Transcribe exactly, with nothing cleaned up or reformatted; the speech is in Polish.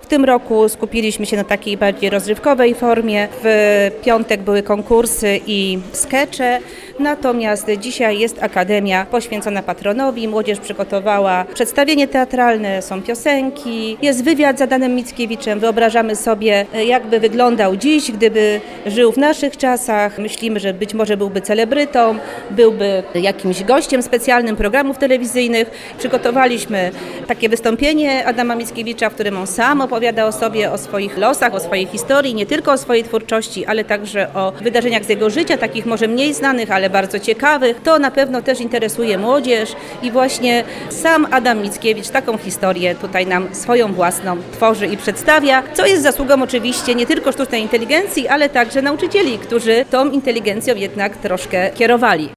W tym roku skupiliśmy się na takiej bardziej rozrywkowej formie. W piątek były konkursy i skecze, natomiast dzisiaj jest akademia poświęcona patronowi. Młodzież przygotowała przedstawienie teatralne, są piosenki, jest wywiad z Adamem Mickiewiczem. Wyobrażamy sobie, jakby wyglądał dziś, gdyby żył w naszych czasach. Myślimy, że być może byłby celebrytą, byłby jakimś gościem specjalnym programów telewizyjnych. Przygotowaliśmy takie wystąpienie Adama Mickiewicza, w którym on sam opowiada o sobie, o swoich losach, o swojej historii, nie tylko o swojej twórczości, ale także o wydarzeniach z jego życia, takich może mniej znanych, ale bardzo ciekawych. To na pewno też interesuje młodzież i właśnie sam Adam Mickiewicz taką historię tutaj nam swoją własną tworzy i przedstawia, co jest zasługą oczywiście nie tylko sztucznej inteligencji, ale także nauczycieli, którzy tą inteligencją jednak troszkę kierowali.